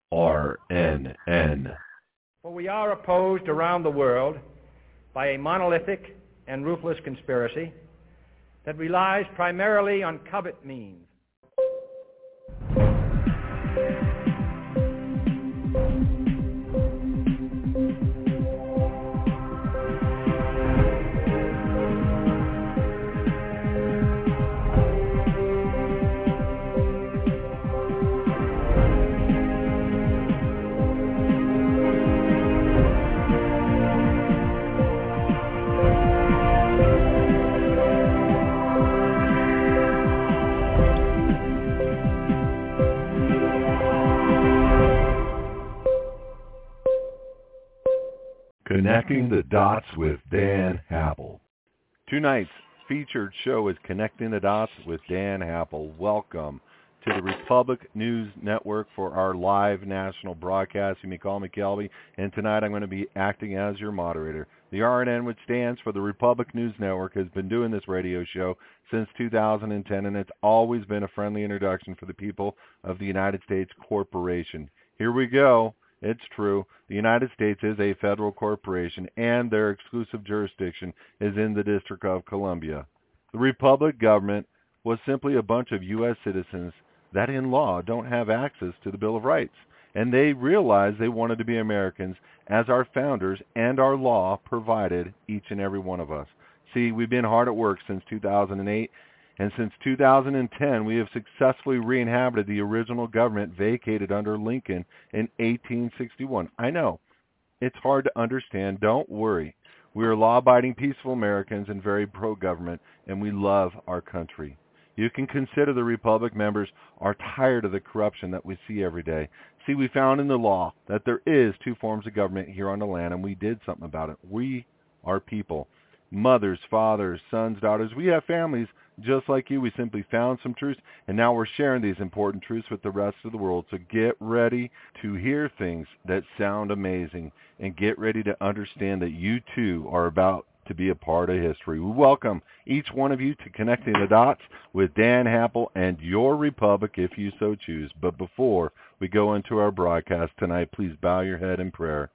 RNN. For we are opposed around the world by a monolithic and ruthless conspiracy that relies primarily on covert means. Connecting the Dots with Dan Happel. Tonight's featured show is Connecting the Dots with Dan Happel. Welcome to the Republic News Network for our live national broadcast. You may call me Kelby, and tonight I'm going to be acting as your moderator. The RNN, which stands for the Republic News Network, has been doing this radio show since 2010, and it's always been a friendly introduction for the people of the United States Corporation. Here we go. It's true. The United States is a federal corporation, and their exclusive jurisdiction is in the District of Columbia. The Republic government was simply a bunch of U.S. citizens that in law don't have access to the Bill of Rights, and they realized they wanted to be Americans as our founders and our law provided each and every one of us. See, we've been hard at work since 2008, and since 2010, we have successfully re-inhabited the original government vacated under Lincoln in 1861. I know, it's hard to understand. Don't worry. We are law-abiding, peaceful Americans and very pro-government, and we love our country. You can consider the Republic members are tired of the corruption that we see every day. See, we found in the law that there is two forms of government here on the land, and we did something about it. We are people. Mothers, fathers, sons, daughters. We have families just like you. We simply found some truths, and now we're sharing these important truths with the rest of the world. So get ready to hear things that sound amazing, and get ready to understand that you too are about to be a part of history. We welcome each one of you to Connecting the Dots with Dan Happel and your Republic if you so choose. But before we go into our broadcast tonight, please bow your head in prayer.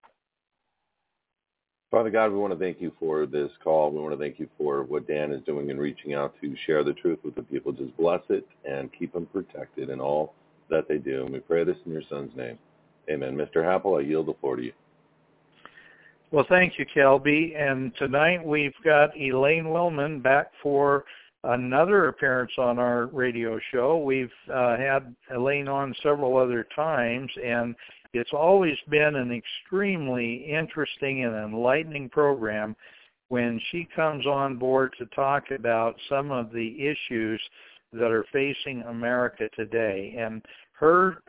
Father God, we want to thank you for this call. We want to thank you for what Dan is doing in reaching out to share the truth with the people. Just bless it and keep them protected in all that they do. And we pray this in your son's name. Amen. Mr. Happel, I yield the floor to you. Well, thank you, Kelby. And tonight we've got Elaine Willman back for another appearance on our radio show. We've had Elaine on several other times, and it's always been an extremely interesting and enlightening program when she comes on board to talk about some of the issues that are facing America today. And her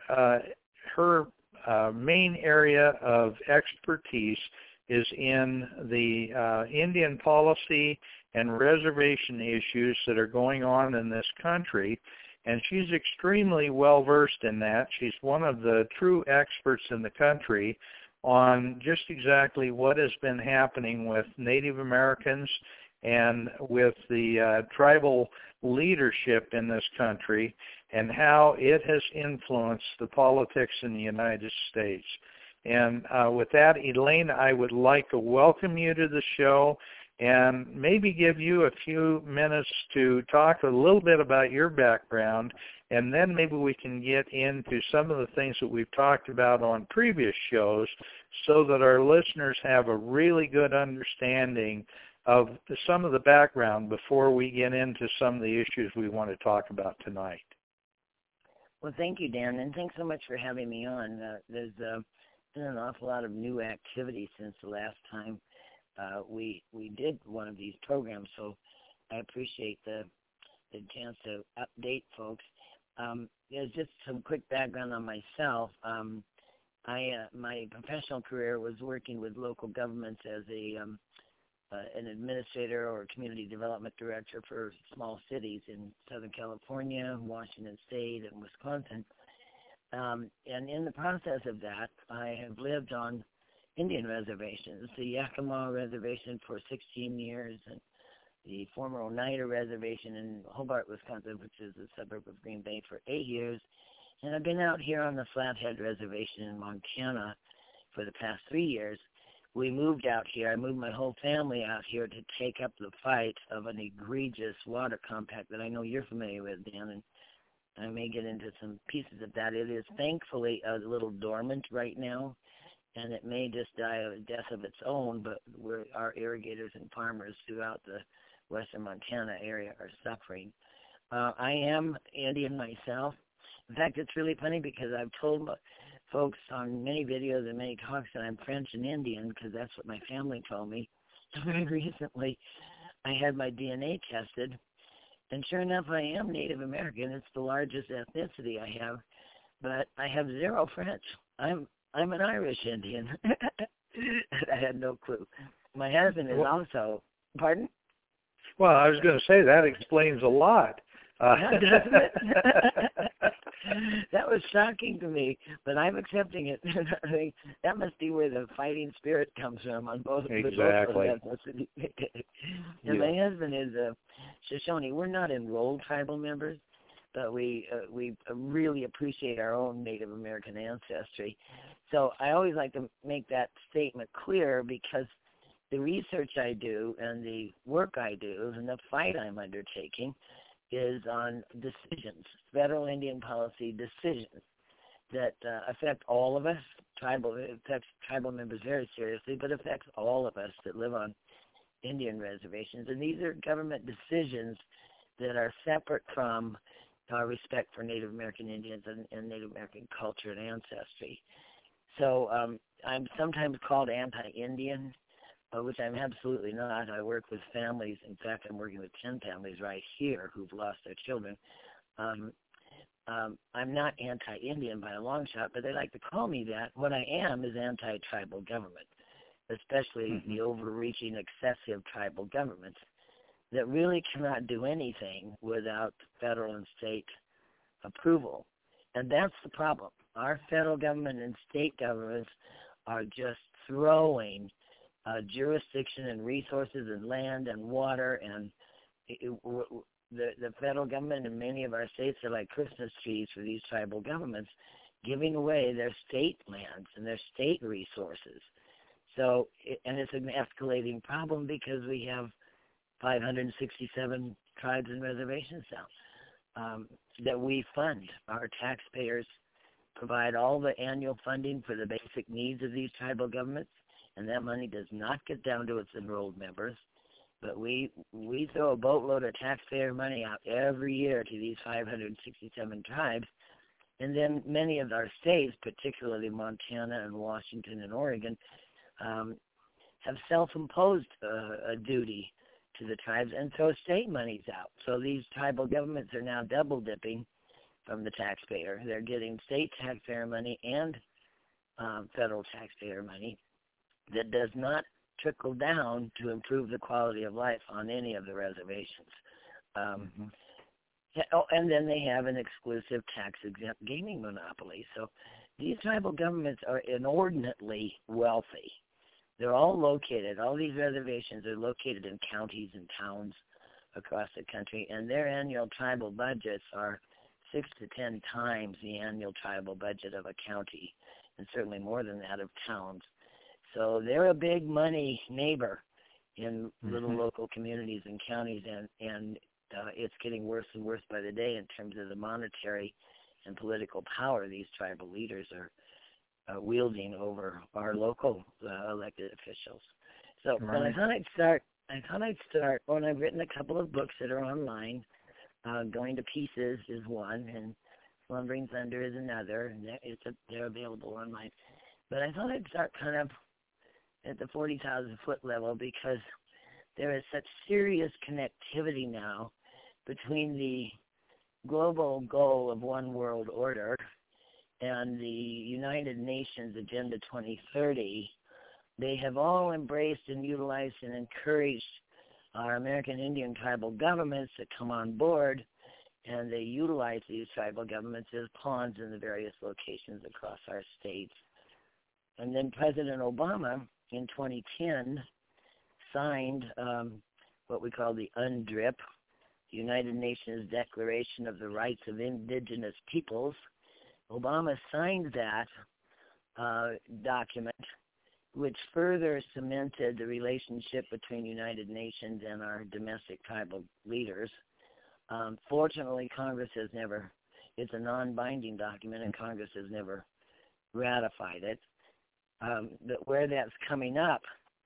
main area of expertise is in the Indian policy and reservation issues that are going on in this country. And she's extremely well-versed in that. She's one of the true experts in the country on just exactly what has been happening with Native Americans and with the tribal leadership in this country and how it has influenced the politics in the United States. And with that, Elaine, I would like to welcome you to the show and maybe give you a few minutes to talk a little bit about your background, and then maybe we can get into some of the things that we've talked about on previous shows so that our listeners have a really good understanding of some of the background before we get into some of the issues we want to talk about tonight. Well, thank you, Dan, and thanks so much for having me on. There's been an awful lot of new activity since the last time we did one of these programs, so I appreciate the chance to update folks. There's just some quick background on myself. My professional career was working with local governments as an administrator or community development director for small cities in Southern California, Washington State, and Wisconsin. And in the process of that, I have lived on Indian reservations, the Yakima Reservation for 16 years, and the former Oneida Reservation in Hobart, Wisconsin, which is a suburb of Green Bay, for 8 years, And I've been out here on the Flathead Reservation in Montana for the past 3 years. We moved out here. I moved my whole family out here to take up the fight of an egregious water compact that I know you're familiar with, Dan, and I may get into some pieces of that. It is thankfully a little dormant right now, and it may just die a death of its own, but our irrigators and farmers throughout the western Montana area are suffering. I am Indian myself. In fact, it's really funny because I've told folks on many videos and many talks that I'm French and Indian because that's what my family told me. Very recently, I had my DNA tested, and sure enough, I am Native American. It's the largest ethnicity I have, but I have zero French. I'm an Irish Indian. I had no clue. My husband is also. Pardon? Well, I was going to say that explains a lot. Doesn't it? That was shocking to me, but I'm accepting it. I think that must be where the fighting spirit comes from on both. Exactly. And my husband is a Shoshone. We're not enrolled tribal members, but we really appreciate our own Native American ancestry. So I always like to make that statement clear because the research I do and the work I do and the fight I'm undertaking is on decisions, federal Indian policy decisions that affect all of us. It affects tribal members very seriously, but affects all of us that live on Indian reservations. And these are government decisions that are separate from our respect for Native American Indians and Native American culture and ancestry. So I'm sometimes called anti-Indian, which I'm absolutely not. I work with families. In fact, I'm working with 10 families right here who've lost their children. I'm not anti-Indian by a long shot, but they like to call me that. What I am is anti-tribal government, especially the overreaching, excessive tribal governments that really cannot do anything without federal and state approval. And that's the problem. Our federal government and state governments are just throwing jurisdiction and resources and land and water, and the federal government and many of our states are like Christmas trees for these tribal governments, giving away their state lands and their state resources. So, and it's an escalating problem because we have 567 tribes and reservations now that we fund. Our taxpayers provide all the annual funding for the basic needs of these tribal governments, and that money does not get down to its enrolled members. But we throw a boatload of taxpayer money out every year to these 567 tribes, and then many of our states, particularly Montana and Washington and Oregon, have self-imposed a duty to the tribes and throw state monies out. So these tribal governments are now double-dipping from the taxpayer. They're getting state taxpayer money and federal taxpayer money that does not trickle down to improve the quality of life on any of the reservations. And then they have an exclusive tax-exempt gaming monopoly. So these tribal governments are inordinately wealthy. They're all located, all these reservations are located in counties and towns across the country, and their annual tribal budgets are 6 to 10 times the annual tribal budget of a county, and certainly more than that of towns. So they're a big money neighbor in little local communities and counties, and it's getting worse and worse by the day in terms of the monetary and political power these tribal leaders are wielding over our local elected officials. So, but I thought I'd start. Well, I've written a couple of books that are online. Going to Pieces is one, and Slumbering Thunder is another. And they're available online. But I thought I'd start kind of at the 40,000-foot level because there is such serious connectivity now between the global goal of one world order and the United Nations Agenda 2030. They have all embraced and utilized and encouraged our American Indian tribal governments to come on board, and they utilize these tribal governments as pawns in the various locations across our states. And then President Obama in 2010 signed what we call the UNDRIP, the United Nations Declaration of the Rights of Indigenous Peoples, Obama signed that document, which further cemented the relationship between United Nations and our domestic tribal leaders. Fortunately, Congress has never, it's a non-binding document, and Congress has never ratified it. But where that's coming up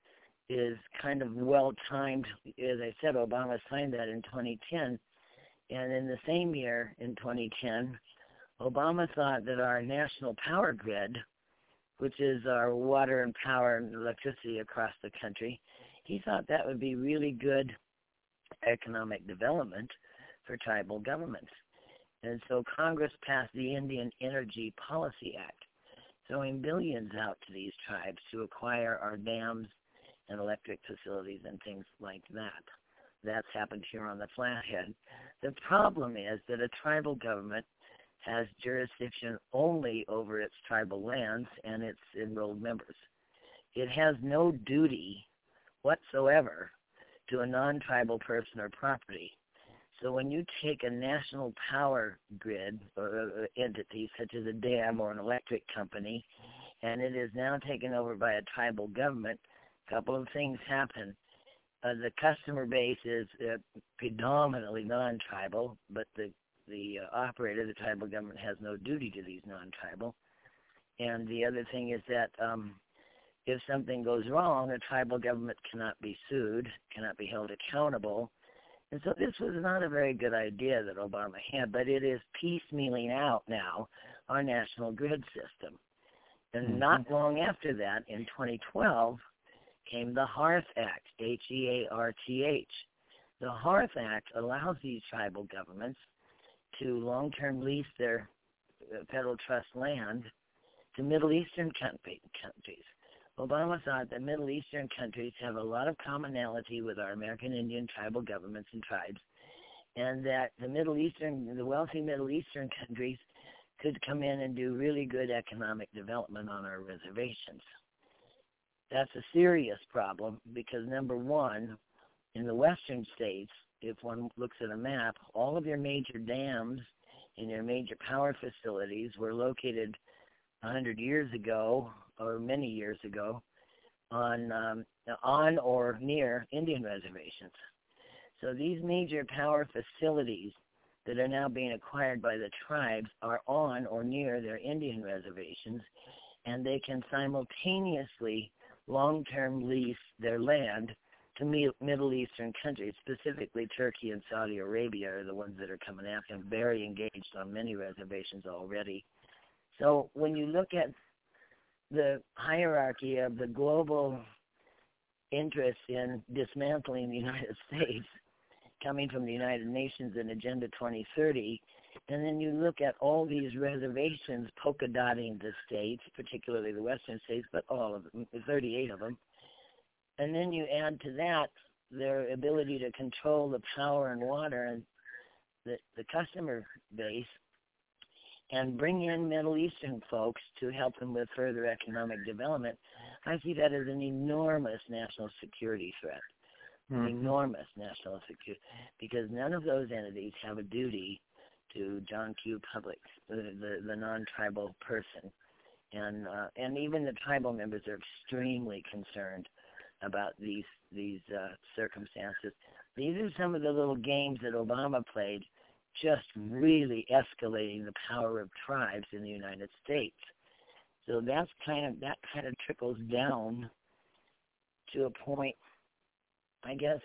is kind of well-timed. As I said, Obama signed that in 2010, and in the same year, in 2010, Obama thought that our national power grid, which is our water and power and electricity across the country, he thought that would be really good economic development for tribal governments. And so Congress passed the Indian Energy Policy Act, throwing billions out to these tribes to acquire our dams and electric facilities and things like that. That's happened here on the Flathead. The problem is that a tribal government has jurisdiction only over its tribal lands and its enrolled members. It has no duty whatsoever to a non-tribal person or property. So when you take a national power grid or entity such as a dam or an electric company, and it is now taken over by a tribal government, a couple of things happen. The customer base is predominantly non-tribal, but the operator, the tribal government, has no duty to these non-tribal. And the other thing is that if something goes wrong, a tribal government cannot be sued, cannot be held accountable. And so this was not a very good idea that Obama had, but it is piecemealing out now our national grid system. And not long after that, in 2012, came the HEARTH Act, H-E-A-R-T-H. The HEARTH Act allows these tribal governments to long-term lease their federal trust land to Middle Eastern countries. Obama thought that Middle Eastern countries have a lot of commonality with our American Indian tribal governments and tribes, and that the wealthy Middle Eastern countries could come in and do really good economic development on our reservations. That's a serious problem because, number one, in the western states, if one looks at a map, all of your major dams and your major power facilities were located 100 years ago or many years ago on or near Indian reservations. So these major power facilities that are now being acquired by the tribes are on or near their Indian reservations, and they can simultaneously long-term lease their land to Middle Eastern countries, specifically Turkey and Saudi Arabia are the ones that are coming after them, very engaged on many reservations already. So when you look at the hierarchy of the global interest in dismantling the United States coming from the United Nations and Agenda 2030, and then you look at all these reservations polka dotting the states, particularly the western states, but all of them, 38 of them, and then you add to that their ability to control the power and water and the customer base, and bring in Middle Eastern folks to help them with further economic development, I see that as an enormous national security threat. An enormous national security, because none of those entities have a duty to John Q. Public, the non-tribal person. And even the tribal members are extremely concerned about these circumstances. These are some of the little games that Obama played, just really escalating the power of tribes in the United States. So that kind of trickles down to a point, I guess.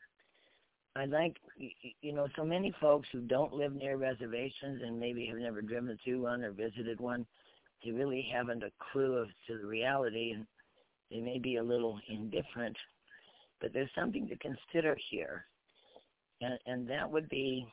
I'd like, so many folks who don't live near reservations and maybe have never driven through one or visited one, they really haven't a clue as to the reality, and they may be a little indifferent. But there's something to consider here, and that would be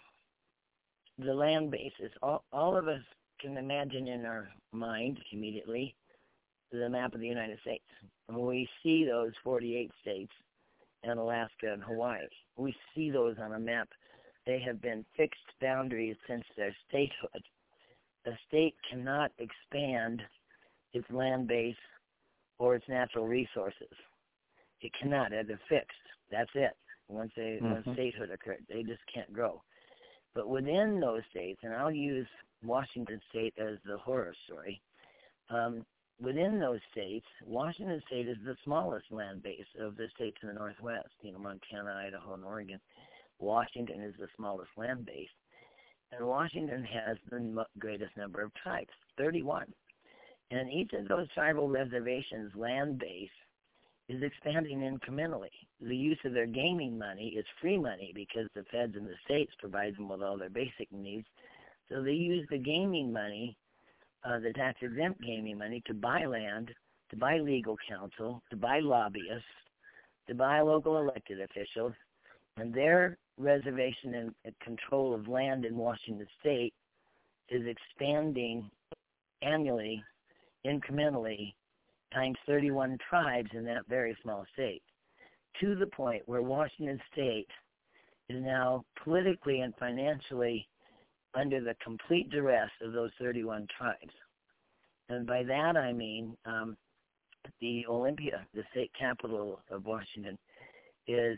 the land basis. All of us can imagine in our mind immediately the map of the United States. And when we see those 48 states and Alaska and Hawaii, we see those on a map. They have been fixed boundaries since their statehood. A state cannot expand its land base or its natural resources. It cannot. They're fixed. That's it. Once statehood occurred, they just can't grow. But within those states, and I'll use Washington State as the horror story. Within those states, Washington State is the smallest land base of the states in the Northwest, Montana, Idaho, and Oregon. Washington is the smallest land base. And Washington has the greatest number of tribes, 31. And each of those tribal reservations' land base is expanding incrementally. The use of their gaming money is free money because the feds and the states provide them with all their basic needs. So they use the gaming money, the tax-exempt gaming money, to buy land, to buy legal counsel, to buy lobbyists, to buy local elected officials, and their reservation and control of land in Washington State is expanding annually, incrementally, times 31 tribes in that very small state, to the point where Washington State is now politically and financially under the complete duress of those 31 tribes. And by that I mean the Olympia, the state capital of Washington, has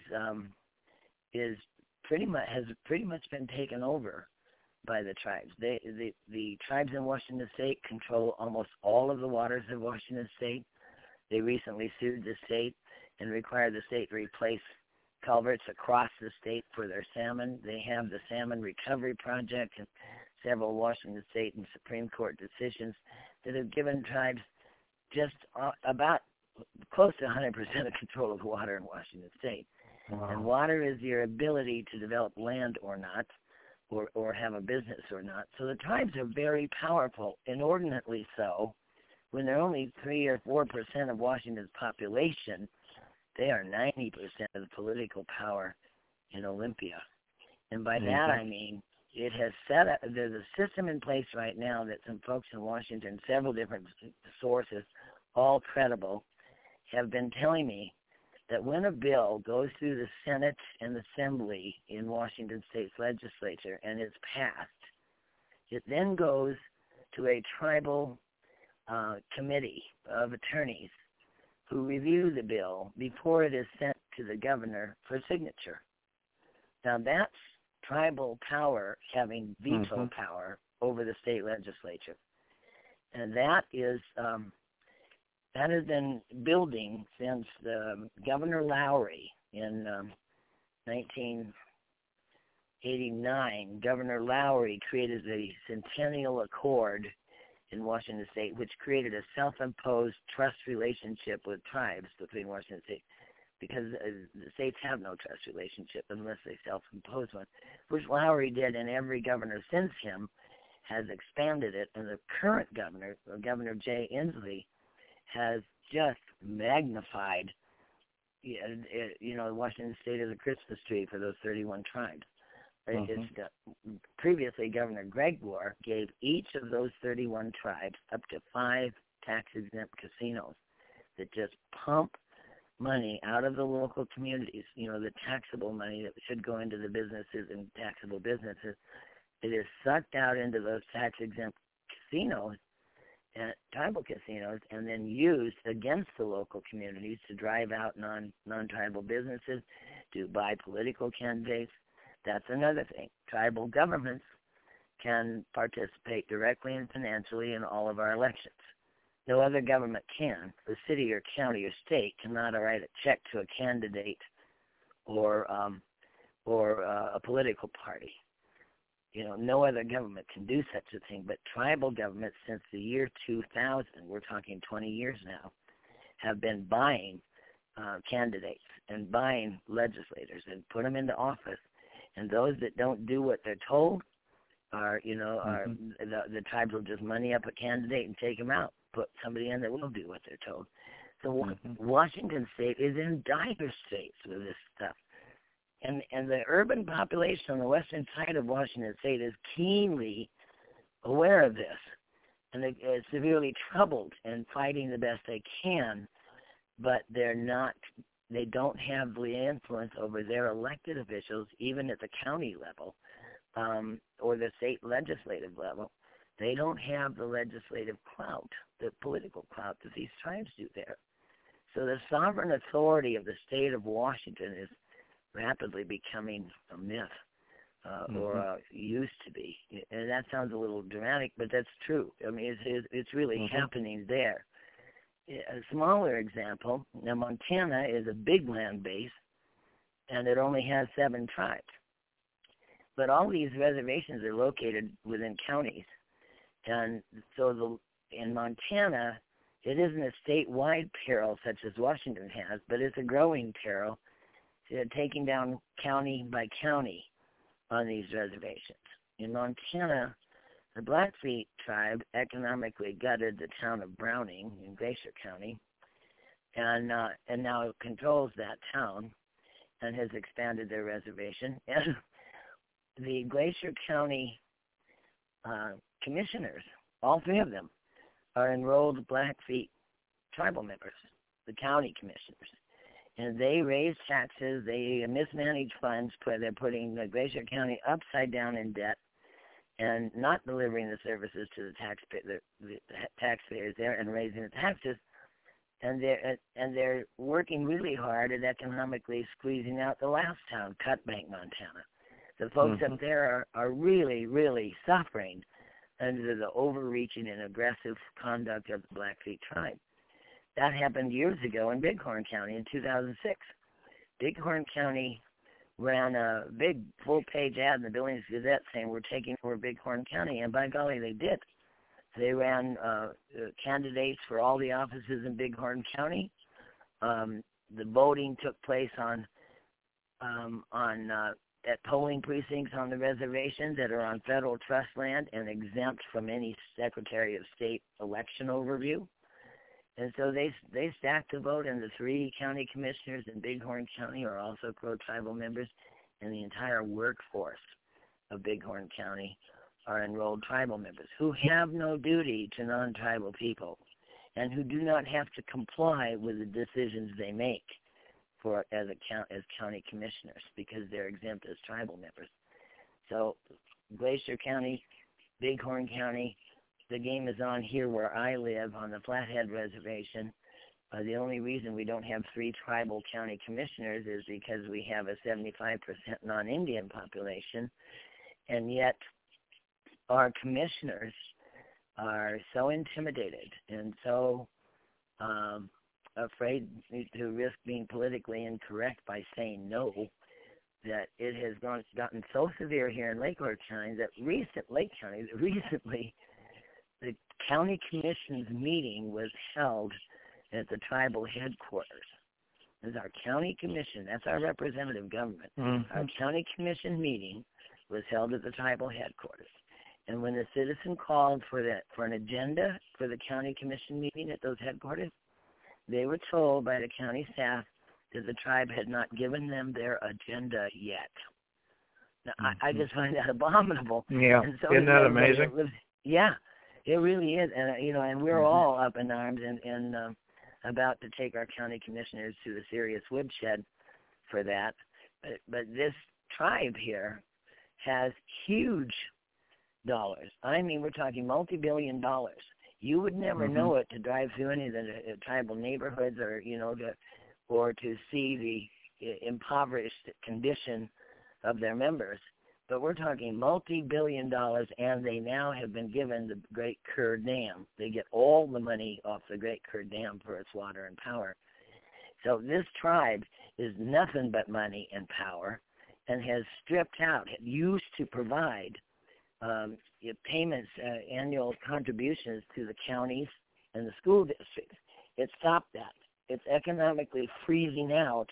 pretty much been taken over by the tribes. The tribes in Washington State control almost all of the waters of Washington State. They recently sued the state and required the state to replace culverts across the state for their salmon. They have the Salmon Recovery Project and several Washington State and Supreme Court decisions that have given tribes just about close to 100% of control of water in Washington State. Wow. And water is your ability to develop land or not, or have a business or not. So the tribes are very powerful, inordinately so. When they're only 3 or 4% of Washington's population, they are 90% of the political power in Olympia. And by that I mean it has set up, there's a system in place right now that some folks in Washington, several different sources, all credible, have been telling me that when a bill goes through the Senate and the Assembly in Washington State's legislature and is passed, it then goes to a tribal committee of attorneys who review the bill before it is sent to the governor for signature. Now that's tribal power having veto power over the state legislature. And that has been building since Governor Lowry in 1989. Governor Lowry created the Centennial Accord in Washington State, which created a self-imposed trust relationship with tribes between Washington State, because the states have no trust relationship unless they self-impose one, which Lowry did, and every governor since him has expanded it. And the current governor, Governor Jay Inslee, has just magnified, Washington State as a Christmas tree for those 31 tribes. Previously, Governor Greg Moore gave each of those 31 tribes up to 5 tax-exempt casinos that just pump money out of the local communities, the taxable money that should go into the businesses and taxable businesses. It is sucked out into those tax-exempt casinos, tribal casinos, and then used against the local communities to drive out non-tribal businesses, to buy political candidates. That's another thing. Tribal governments can participate directly and financially in all of our elections. No other government can. The city or county or state cannot write a check to a candidate or a political party. No other government can do such a thing, but tribal governments since the year 2000, we're talking 20 years now, have been buying candidates and buying legislators and put them into office. And those that don't do what they're told are, the tribes will just money up a candidate and take him out, put somebody in that will do what they're told. So Washington State is in dire straits with this stuff. And the urban population on the western side of Washington State is keenly aware of this, and they're severely troubled and fighting the best they can, but they don't have the influence over their elected officials, even at the county level or the state legislative level. They don't have the legislative clout, the political clout that these tribes do there. So the sovereign authority of the state of Washington is rapidly becoming a myth. or used to be. And that sounds a little dramatic, but that's true. I mean, it's really happening there. A smaller example, now Montana is a big land base, and it only has 7 tribes. But all these reservations are located within counties. And so in Montana, it isn't a statewide peril such as Washington has, but it's a growing peril, taking down county by county on these reservations. In Montana, the Blackfeet tribe economically gutted the town of Browning in Glacier County, and now controls that town and has expanded their reservation. And the Glacier County commissioners, all 3 of them, are enrolled Blackfeet tribal members, the county commissioners. And they raise taxes, they mismanage funds, they're putting the Glacier County upside down in debt and not delivering the services to the taxpayers there and raising the taxes. And they're working really hard at economically squeezing out the last town, Cutbank, Montana. The folks up there are really, really suffering under the overreaching and aggressive conduct of the Blackfeet tribe. That happened years ago in Bighorn County in 2006. Bighorn County ran a big full-page ad in the Billings Gazette saying, we're taking over Bighorn County, and by golly, they did. They ran candidates for all the offices in Bighorn County. The voting took place at polling precincts on the reservations that are on federal trust land and exempt from any Secretary of State election overview. And so they stacked the vote, and the 3 county commissioners in Bighorn County are also Crow tribal members, and the entire workforce of Bighorn County are enrolled tribal members who have no duty to non-tribal people and who do not have to comply with the decisions they make as county commissioners because they're exempt as tribal members. So Glacier County, Bighorn County, the game is on here where I live on the Flathead Reservation. The only reason we don't have 3 tribal county commissioners is because we have a 75% non-Indian population, and yet our commissioners are so intimidated and so afraid to risk being politically incorrect by saying no, that it has gotten so severe here in Lake County that recently the county commission's meeting was held at the tribal headquarters. As our county commission, that's our representative government. Our county commission meeting was held at the tribal headquarters. And when the citizen called for an agenda for the county commission meeting at those headquarters, they were told by the county staff that the tribe had not given them their agenda yet. Now, I just find that abominable. Yeah, and so isn't that amazing? Yeah, it really is. And and we're all up in arms and about to take our county commissioners to a serious woodshed for that. But this tribe here has huge dollars. I mean, we're talking multi-billion dollars. You would never know it to drive through any of the tribal neighborhoods or to see the impoverished condition of their members. But we're talking multi-billion dollars, and they now have been given the Great Kerr Dam. They get all the money off the Great Kerr Dam for its water and power. So this tribe is nothing but money and power and has stripped out. It used to provide payments, annual contributions to the counties and the school districts. It stopped that. It's economically freezing out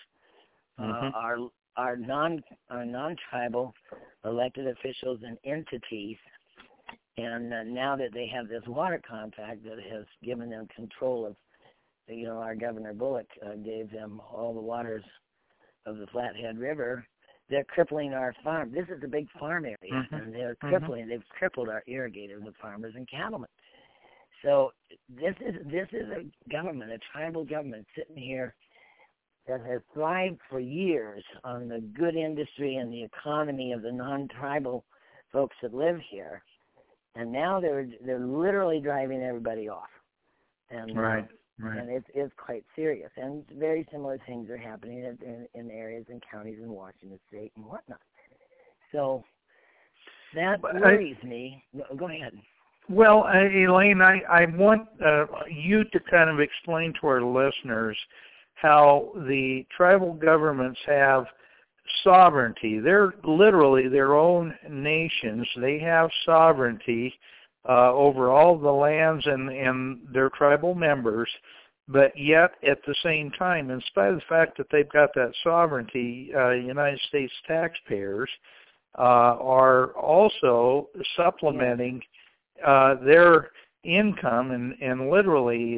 our non-tribal elected officials and entities. And now that they have this water contract that has given them control of, our Governor Bullock gave them all the waters of the Flathead River, they're crippling our farm. This is a big farm area, and they're crippling. They've crippled our irrigators and farmers and cattlemen. So this is a government, a tribal government, sitting here that has thrived for years on the good industry and the economy of the non-tribal folks that live here, and now they're literally driving everybody off. And Right. And it's quite serious. And very similar things are happening in areas and counties in Washington State and whatnot. So that worries me. Go ahead. Well, Elaine, I want you to kind of explain to our listeners how the tribal governments have sovereignty. They're literally their own nations. They have sovereignty over all the lands and their tribal members, but yet at the same time, in spite of the fact that they've got that sovereignty, United States taxpayers are also supplementing their income and literally,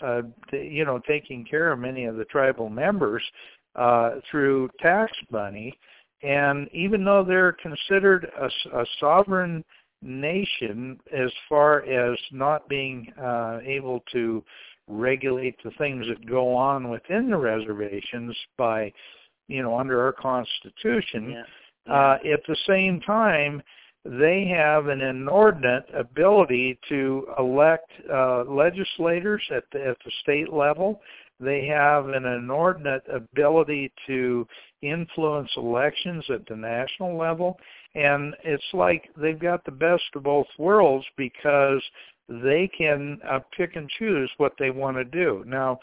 taking care of many of the tribal members through tax money. And even though they're considered a sovereign nation as far as not being able to regulate the things that go on within the reservations by, under our Constitution, at the same time, they have an inordinate ability to elect legislators at the state level. They have an inordinate ability to influence elections at the national level. And it's like they've got the best of both worlds because they can pick and choose what they want to do. Now,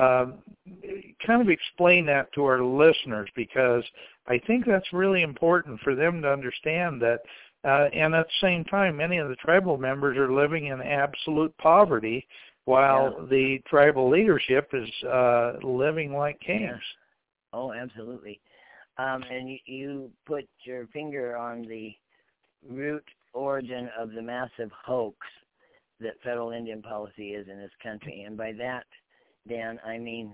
kind of explain that to our listeners, because I think that's really important for them to understand that. And at the same time, many of the tribal members are living in absolute poverty while the tribal leadership is living like kings. Yeah. Oh, absolutely. And you put your finger on the root origin of the massive hoax that federal Indian policy is in this country. And by that, Dan, I mean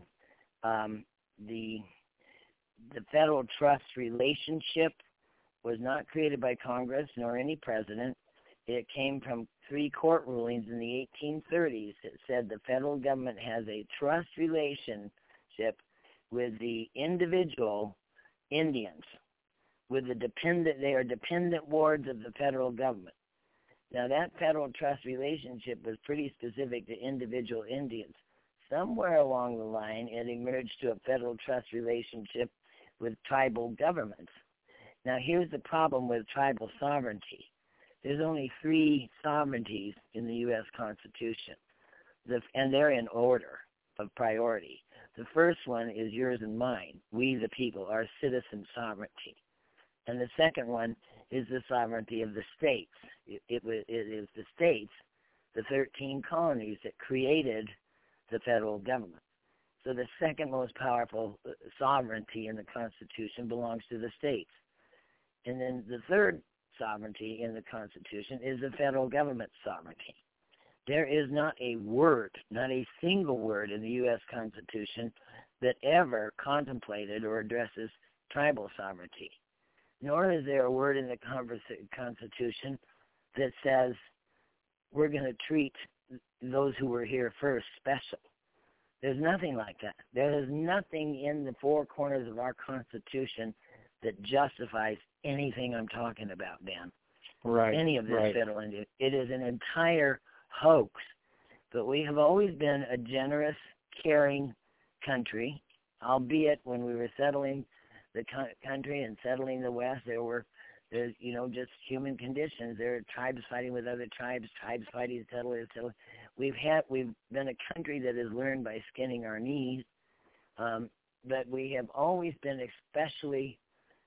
the federal trust relationship was not created by Congress nor any president. It came from 3 court rulings in the 1830s that said the federal government has a trust relationship with the individual Indians, they are dependent wards of the federal government. Now that federal trust relationship was pretty specific to individual Indians. Somewhere along the line, it emerged to a federal trust relationship with tribal governments. Now, here's the problem with tribal sovereignty. There's only 3 sovereignties in the U.S. Constitution, and they're in order of priority. The first one is yours and mine, we the people, our citizen sovereignty. And the second one is the sovereignty of the states. It is the states, the 13 colonies that created the federal government. So the second most powerful sovereignty in the Constitution belongs to the states. And then the third sovereignty in the Constitution is the federal government's sovereignty. There is not a word, not a single word in the U.S. Constitution that ever contemplated or addresses tribal sovereignty. Nor is there a word in the Constitution that says we're going to treat those who were here first special. There's nothing like that. There is nothing in the 4 corners of our Constitution that justifies anything I'm talking about, Dan. Right. Any of this federal Indian. It is an entire hoax. But we have always been a generous, caring country, albeit when we were settling the country and settling the West, there's just human conditions. There are tribes fighting with other tribes fighting to settle. We've been a country that has learned by skinning our knees, but we have always been especially,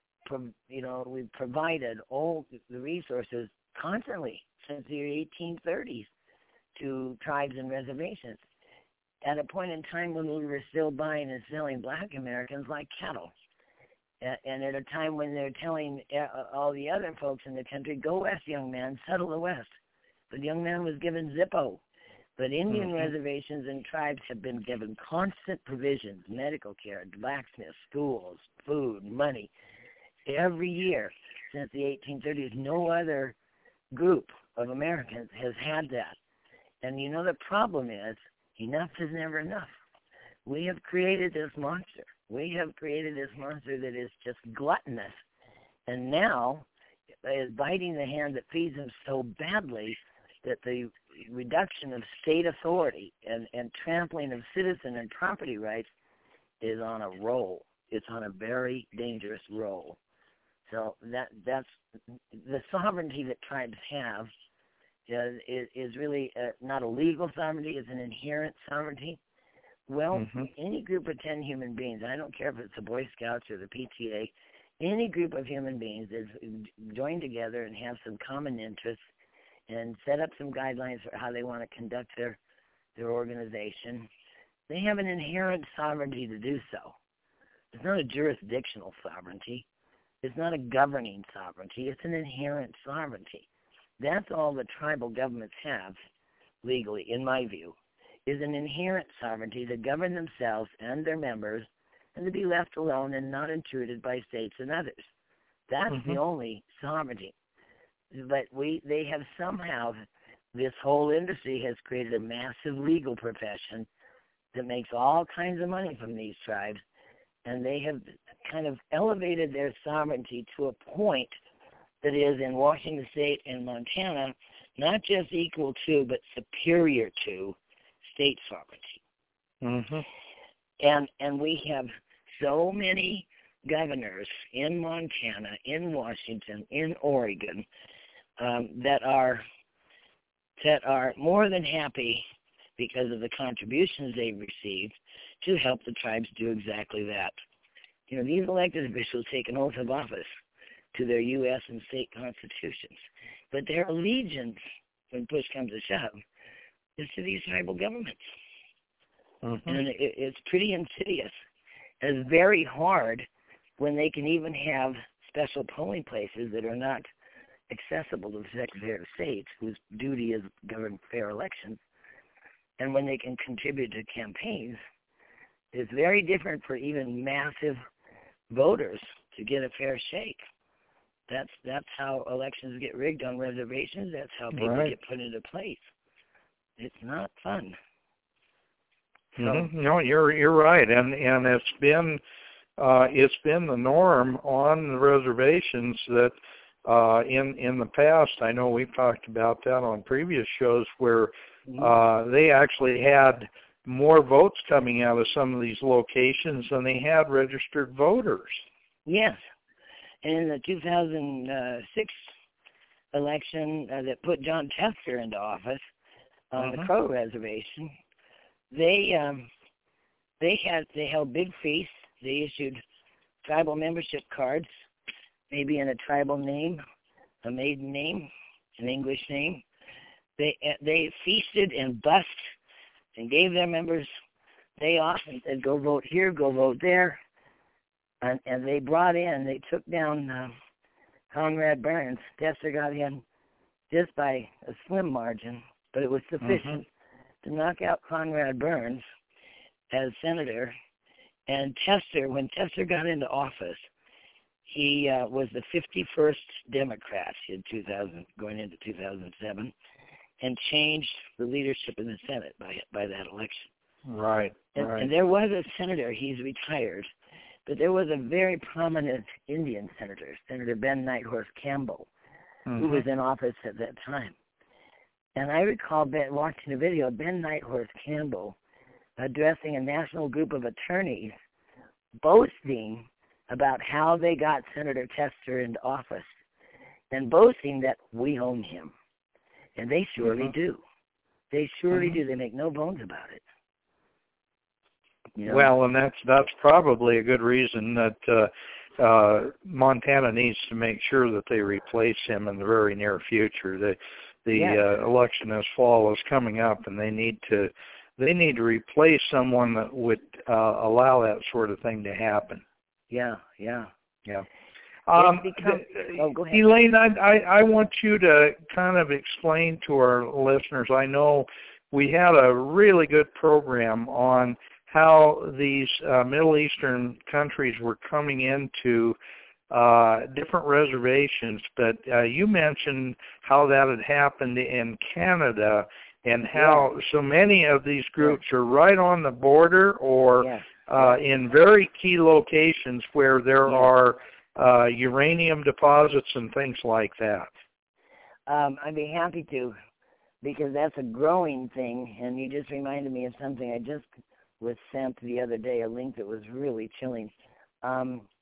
we've provided all the resources constantly since the 1830s to tribes and reservations. At a point in time when we were still buying and selling black Americans like cattle. And at a time when they're telling all the other folks in the country, go west, young man, settle the West. But the young man was given Zippo. But Indian reservations and tribes have been given constant provisions, medical care, blacksmiths, schools, food, money, every year since the 1830s. No other group of Americans has had that. And the problem is, enough is never enough. We have created this monster. We have created this monster that is just gluttonous, and now is biting the hand that feeds him so badly that the reduction of state authority and trampling of citizen and property rights is on a roll. It's on a very dangerous roll. So that's the sovereignty that tribes have is really not a legal sovereignty; it's an inherent sovereignty. Well, any group of 10 human beings, I don't care if it's the Boy Scouts or the PTA, any group of human beings that join together and have some common interests and set up some guidelines for how they want to conduct their organization, they have an inherent sovereignty to do so. It's not a jurisdictional sovereignty. It's not a governing sovereignty. It's an inherent sovereignty. That's all the tribal governments have, legally, in my view, is an inherent sovereignty to govern themselves and their members and to be left alone and not intruded by states and others. That's the only sovereignty. But they have somehow, this whole industry has created a massive legal profession that makes all kinds of money from these tribes, and they have kind of elevated their sovereignty to a point that is, in Washington State and Montana, not just equal to, but superior to state sovereignty. And we have so many governors in Montana, in Washington, in Oregon, that are more than happy, because of the contributions they've received, to help the tribes do exactly that. You know, these elected officials take an oath of office to their U.S. and state constitutions, but their allegiance, when push comes to shove, is to these tribal governments. And it's pretty insidious. And it's very hard when they can even have special polling places that are not accessible to the Secretary of State, whose duty is to govern fair elections, and when they can contribute to campaigns. It's very different for even massive voters to get a fair shake. That's how elections get rigged on reservations. That's how people get put into place. It's not fun. So, No, you're right, and it's been the norm on the reservations that in the past. I know we've talked about that on previous shows where they actually had more votes coming out of some of these locations than they had registered voters. Yes. And in the 2006 election that put John Tester into office on the Crow Reservation, they held big feasts. They issued tribal membership cards, maybe in a tribal name, a maiden name, an English name. They feasted and bussed and gave their members day off and said, go vote here, go vote there. And they took down Conrad Burns. Tester got in just by a slim margin, but it was sufficient to knock out Conrad Burns as senator. And Tester, when Tester got into office, he was the 51st Democrat in going into 2007, and changed the leadership in the Senate by that election. Right. And there was a senator, he's retired, but there was a very prominent Indian senator, Senator Ben Nighthorse Campbell, who was in office at that time. And I recall watching a video of Ben Nighthorse Campbell addressing a national group of attorneys, boasting about how they got Senator Tester into office, and boasting that we own him. And they surely do. They surely do. They make no bones about it. You know? Well, and that's probably a good reason that Montana needs to make sure that they replace him in the very near future. The election this fall is coming up, and they need to replace someone that would allow that sort of thing to happen. Yeah. Go ahead. Elaine, I want you to kind of explain to our listeners. I know we had a really good program on how these Middle Eastern countries were coming into different reservations, but you mentioned how that had happened in Canada and how so many of these groups are right on the border or in very key locations where there are uranium deposits and things like that. I'd be happy to, because that's a growing thing, and you just reminded me of something I just was sent the other day, a link that was really chilling.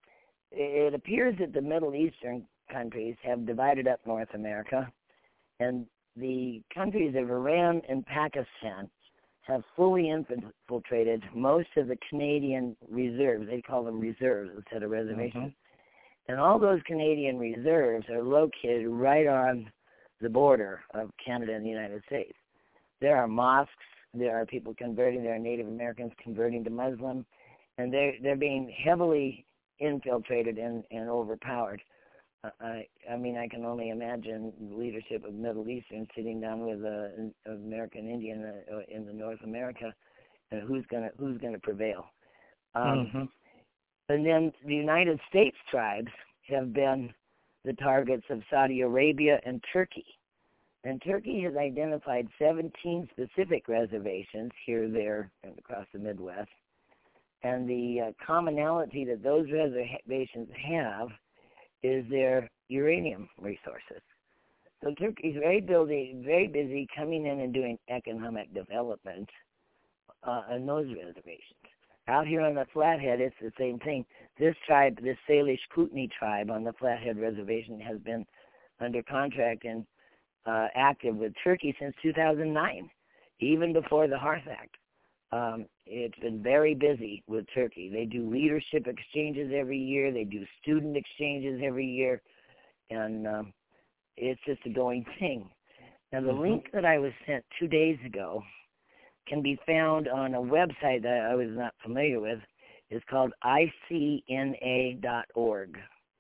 it appears that the Middle Eastern countries have divided up North America, and the countries of Iran and Pakistan have fully infiltrated most of the Canadian reserves. They call them reserves instead of reservations. And all those Canadian reserves are located right on the border of Canada and the United States. There are mosques, there are people converting, there are Native Americans converting to Muslim, and they're being heavily infiltrated and overpowered. I mean, I can only imagine the leadership of Middle Eastern sitting down with an American Indian in the North America, and who's gonna prevail. And then the United States tribes have been the targets of Saudi Arabia and Turkey. And Turkey has identified 17 specific reservations here, there, and across the Midwest. And the commonality that those reservations have is their uranium resources. So Turkey's very busy coming in and doing economic development on those reservations. Out here on the Flathead, it's the same thing. This tribe, this Salish Kootenai tribe on the Flathead Reservation, has been under contract and active with Turkey since 2009, even before the Hearth Act. It's been very busy with Turkey. They do leadership exchanges every year. They do student exchanges every year. And it's just a going thing. Now, the link that I was sent 2 days ago can be found on a website that I was not familiar with. It's called icna.org.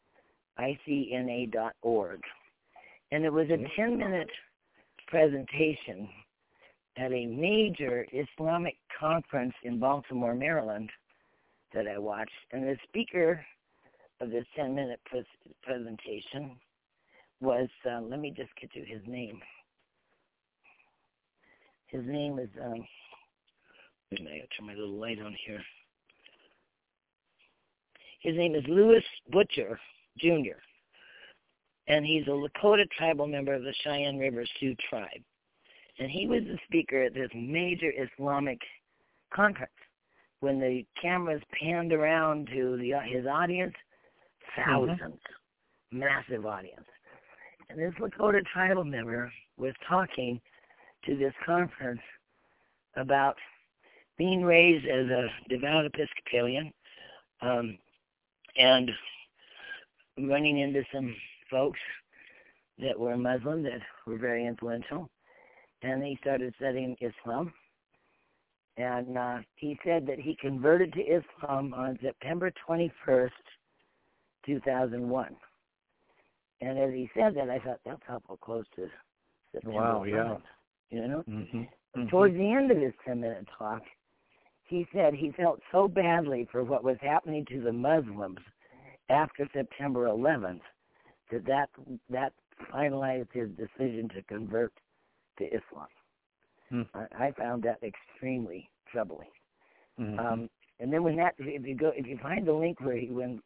icna.org. And it was a 10-minute presentation at a major Islamic conference in Baltimore, Maryland, that I watched. And the speaker of this 10-minute presentation was, let me just get you his name. His name is, wait a minute, I'll turn my little light on here. His name is Louis Butcher, Jr., and he's a Lakota tribal member of the Cheyenne River Sioux tribe. And he was the speaker at this major Islamic conference. When the cameras panned around to his audience, thousands, massive audience. And this Lakota tribal member was talking to this conference about being raised as a devout Episcopalian and running into some folks that were Muslim that were very influential. And he started studying Islam. And he said that he converted to Islam on September 21st, 2001. And as he said that, I thought, that's awful close to September 11th, you know? Towards the end of his 10-minute talk, he said he felt so badly for what was happening to the Muslims after September 11th that finalized his decision to convert to Islam. I found that extremely troubling. And then if you find the link where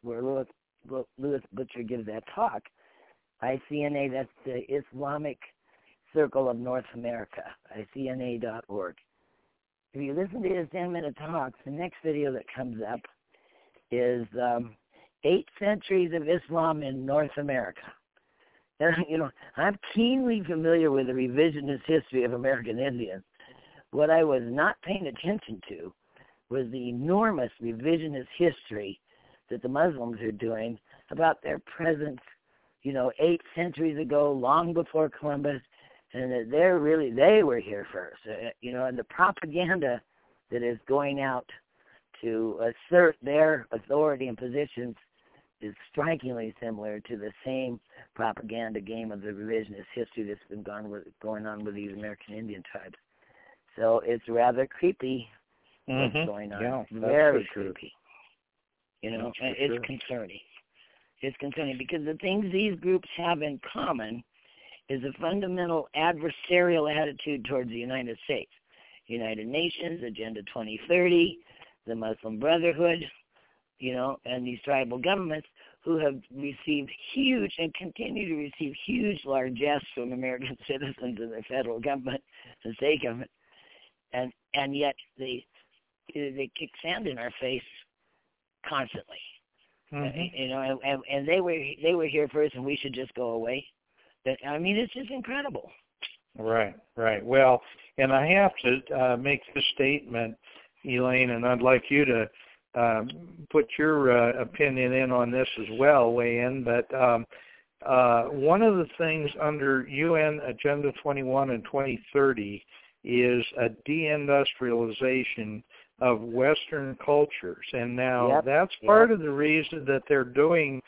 Louis Butcher gives that talk, ICNA, that's the Islamic Circle of North America, icna.org. If you listen to his 10-minute talk, the next video that comes up is 8 Centuries of Islam in North America. And, you know, I'm keenly familiar with the revisionist history of American Indians. What I was not paying attention to was the enormous revisionist history that the Muslims are doing about their presence, 8 centuries ago, long before Columbus, and that they were here first. And the propaganda that is going out to assert their authority and positions is strikingly similar to the same propaganda game of the revisionist history that's been going on with these American Indian tribes. So it's rather creepy what's going on. Yeah, very sure. creepy. It's concerning. It's concerning because the things these groups have in common is a fundamental adversarial attitude towards the United States. United Nations, Agenda 2030, the Muslim Brotherhood, and these tribal governments who have received huge and continue to receive huge largesse from American citizens and the federal government and state government. And yet they kick sand in our face constantly. You know, and they were here first, and we should just go away. I mean, it's just incredible. Right. Well, and I have to make this statement, Elaine, and I'd like you to put your opinion in on this as well, weigh in. But one of the things under UN Agenda 21 and 2030 is a deindustrialization of Western cultures, and now that's part of the reason that they're doing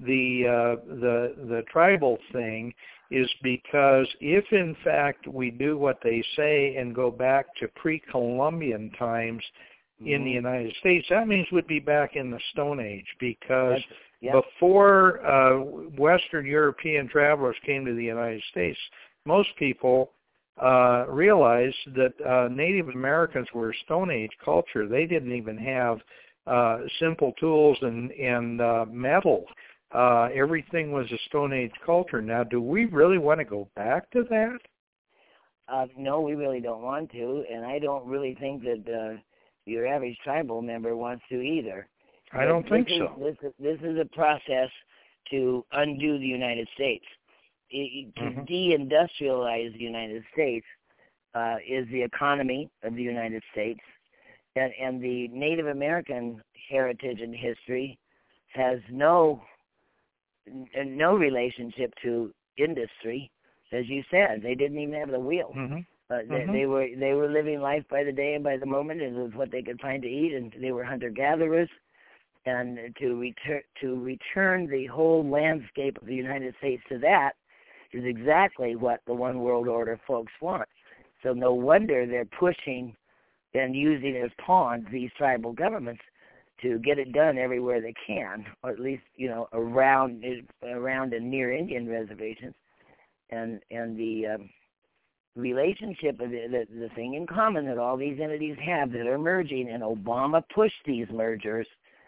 the tribal thing is because if in fact we do what they say and go back to pre-Columbian times in the United States, that means we'd be back in the Stone Age, because before Western European travelers came to the United States, most people realized that Native Americans were a Stone Age culture. They didn't even have simple tools and metal. Everything was a Stone Age culture. Now, do we really want to go back to that? No, we really don't want to, and I don't really think that your average tribal member wants to either. I don't think so. This is a process to undo the United States. To deindustrialize the United States is the economy of the United States, and the Native American heritage and history has no relationship to industry. As you said, they didn't even have the wheel. They were living life by the day and by the moment, and it was what they could find to eat, and they were hunter-gatherers. And to return the whole landscape of the United States to that is exactly what the One World Order folks want. So no wonder they're pushing and using as pawns these tribal governments to get it done everywhere they can, or at least, you know, around and near Indian reservations. And the relationship of the thing in common that all these entities have that are merging, and Obama pushed these mergers,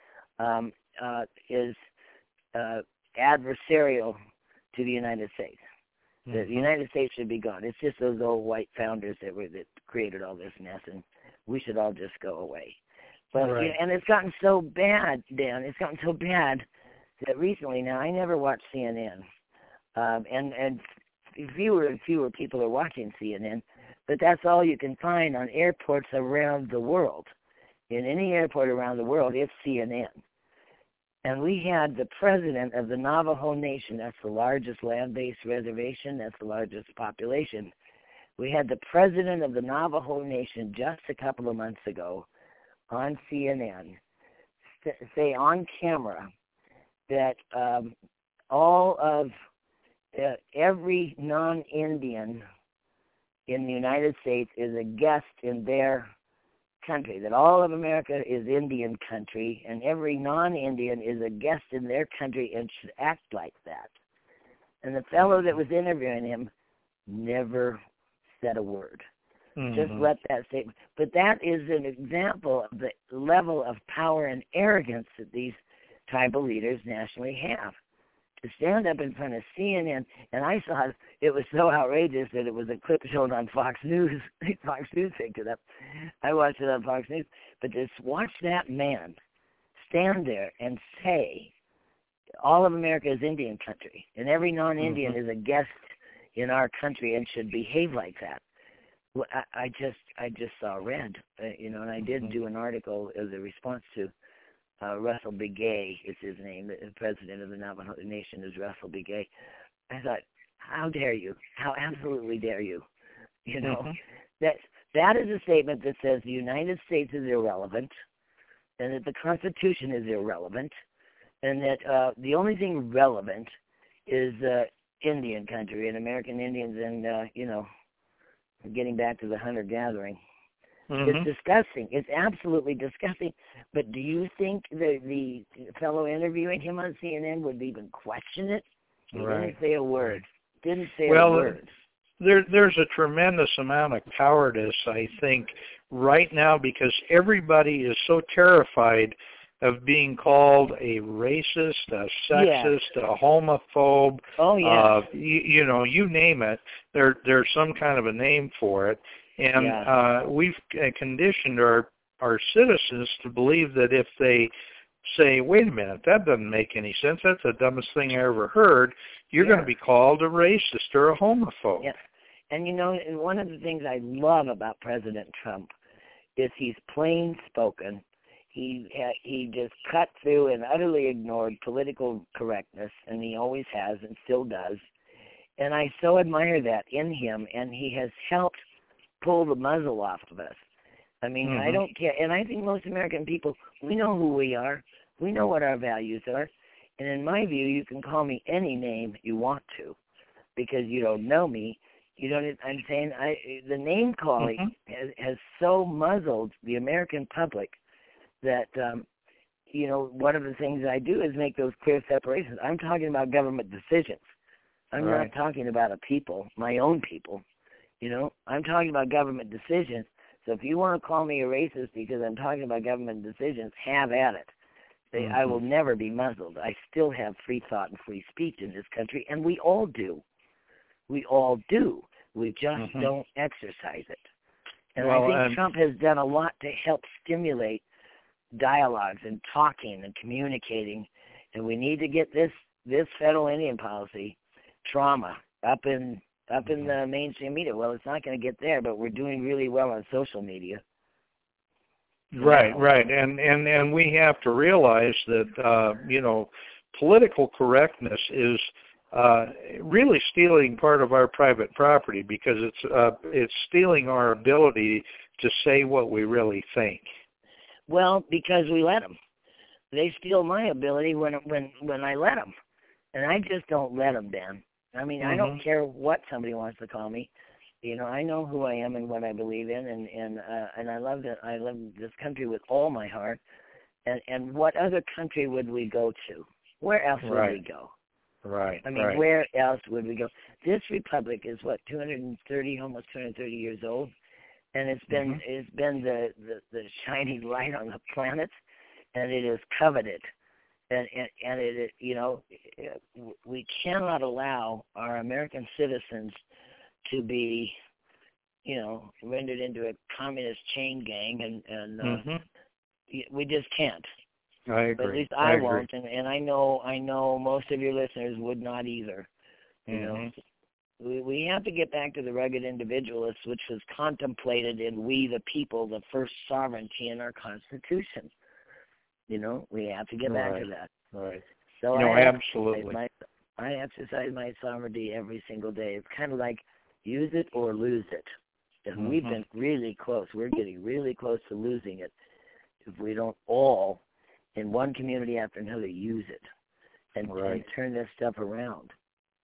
is adversarial to the United States. The United States should be gone. It's just those old white founders that created all this mess, and we should all just go away. But you know, and it's gotten so bad, Dan. It's gotten so bad that recently, now I never watch CNN, and fewer and fewer people are watching CNN. But that's all you can find on airports around the world. In any airport around the world, it's CNN. And we had the president of the Navajo Nation, that's the largest land-based reservation, that's the largest population. We had the president of the Navajo Nation just a couple of months ago on CNN say on camera that all of every non-Indian in the United States is a guest in their country, that all of America is Indian country, and every non-Indian is a guest in their country and should act like that. And the fellow that was interviewing him never said a word. Just let that statement. But that is an example of the level of power and arrogance that these tribal leaders nationally have. To stand up in front of CNN, and I saw it was so outrageous that it was a clip shown on Fox News. Fox News picked it up. I watched it on Fox News. But just watch that man stand there and say, all of America is Indian country, and every non-Indian is a guest in our country and should behave like that. Well, I just saw red, and I did do an article as a response to Russell Begay is his name. The president of the Navajo Nation is Russell Begay. I thought, how dare you? How absolutely dare you? That is a statement that says the United States is irrelevant, and that the Constitution is irrelevant, and that the only thing relevant is Indian country and American Indians, and getting back to the hunter-gathering. It's disgusting. It's absolutely disgusting. But do you think the fellow interviewing him on CNN would even question it? He didn't say a word. Didn't say a word. There's a tremendous amount of cowardice, I think, right now, because everybody is so terrified of being called a racist, a sexist, a homophobe. Oh, yeah. You name it. There's some kind of a name for it. And we've conditioned our citizens to believe that if they say, wait a minute, that doesn't make any sense. That's the dumbest thing I ever heard. You're going to be called a racist or a homophobe. Yes. And, and one of the things I love about President Trump is he's plain spoken. He just cut through and utterly ignored political correctness, and he always has and still does. And I so admire that in him, and he has helped pull the muzzle off of us. I mean, I don't care. And I think most American people, we know who we are. We know what our values are. And in my view, you can call me any name you want to because you don't know me. You don't. I'm saying the name calling has so muzzled the American public that, one of the things I do is make those clear separations. I'm talking about government decisions. I'm not talking about a people, my own people. I'm talking about government decisions. So if you want to call me a racist because I'm talking about government decisions, have at it. I will never be muzzled. I still have free thought and free speech in this country, and we all do. We all do. We just don't exercise it. And I think Trump has done a lot to help stimulate dialogues and talking and communicating, and we need to get this federal Indian policy trauma up in the mainstream media. Well, it's not going to get there, but we're doing really well on social media. Right. And we have to realize that, political correctness is really stealing part of our private property because it's stealing our ability to say what we really think. Well, because we let them. They steal my ability when I let them. And I just don't let them, Dan. I mean, I don't care what somebody wants to call me. I know who I am and what I believe in, and I love that. I love this country with all my heart. And what other country would we go to? Where else would we go? Right. I mean, where else would we go? This republic is what, almost 230 years old, and it's been the shining light on the planet, and it is coveted. And it we cannot allow our American citizens to be, rendered into a communist chain gang, and we just can't. I agree. But at least I won't, and I know most of your listeners would not either. We have to get back to the rugged individualist, which was contemplated in We the People, the first sovereignty in our Constitution. We have to get back to that. Right. So absolutely. I exercise my sovereignty every single day. It's kind of like use it or lose it. And we've been really close. We're getting really close to losing it if we don't all, in one community after another, use it and turn this stuff around.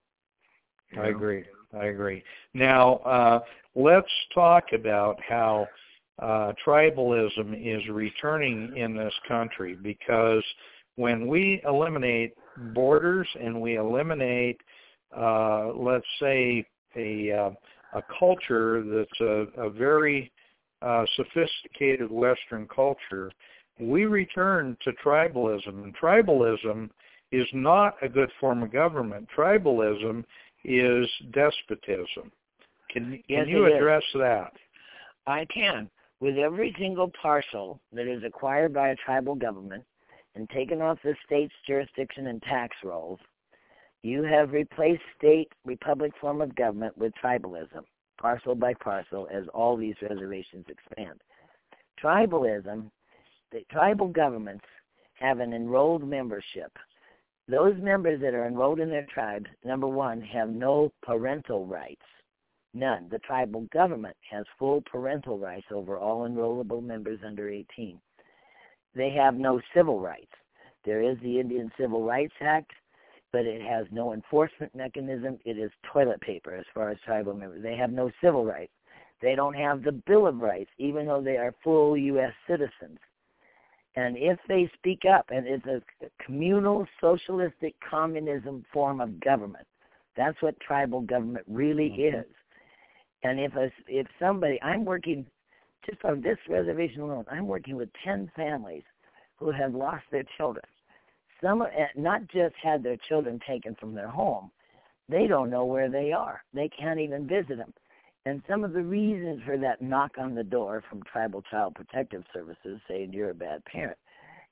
I agree. Now, let's talk about how tribalism is returning in this country, because when we eliminate borders and we eliminate, let's say, a culture that's a very sophisticated Western culture, we return to tribalism. And tribalism is not a good form of government. Tribalism is despotism. Can you address that? I can. With every single parcel that is acquired by a tribal government and taken off the state's jurisdiction and tax rolls, you have replaced state republic form of government with tribalism, parcel by parcel, as all these reservations expand. Tribalism, the tribal governments have an enrolled membership. Those members that are enrolled in their tribes, number one, have no parental rights. None. The tribal government has full parental rights over all enrollable members under 18. They have no civil rights. There is the Indian Civil Rights Act, but it has no enforcement mechanism. It is toilet paper as far as tribal members. They have no civil rights. They don't have the Bill of Rights, even though they are full U.S. citizens. And if they speak up, and it's a communal, socialistic, communism form of government, that's what tribal government really is. And if somebody, I'm working, just on this reservation alone, I'm working with 10 families who have lost their children. Some not just had their children taken from their home, they don't know where they are. They can't even visit them. And some of the reasons for that knock on the door from Tribal Child Protective Services saying you're a bad parent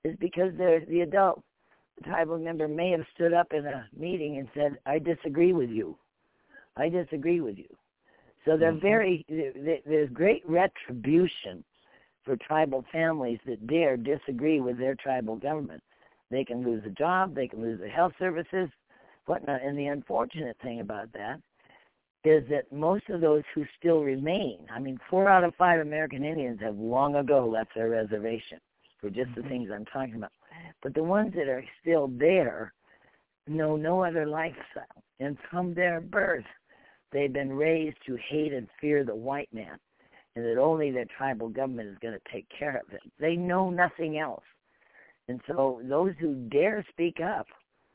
is because they're the adult. The tribal member may have stood up in a meeting and said, I disagree with you. I disagree with you. So they're there's great retribution for tribal families that dare disagree with their tribal government. They can lose a job, they can lose their health services, whatnot. And the unfortunate thing about that is that most of those who still remain, 4 out of 5 American Indians have long ago left their reservation for just the things I'm talking about. But the ones that are still there know no other lifestyle. And from their birth, they've been raised to hate and fear the white man, and that only their tribal government is going to take care of them. They know nothing else. And so those who dare speak up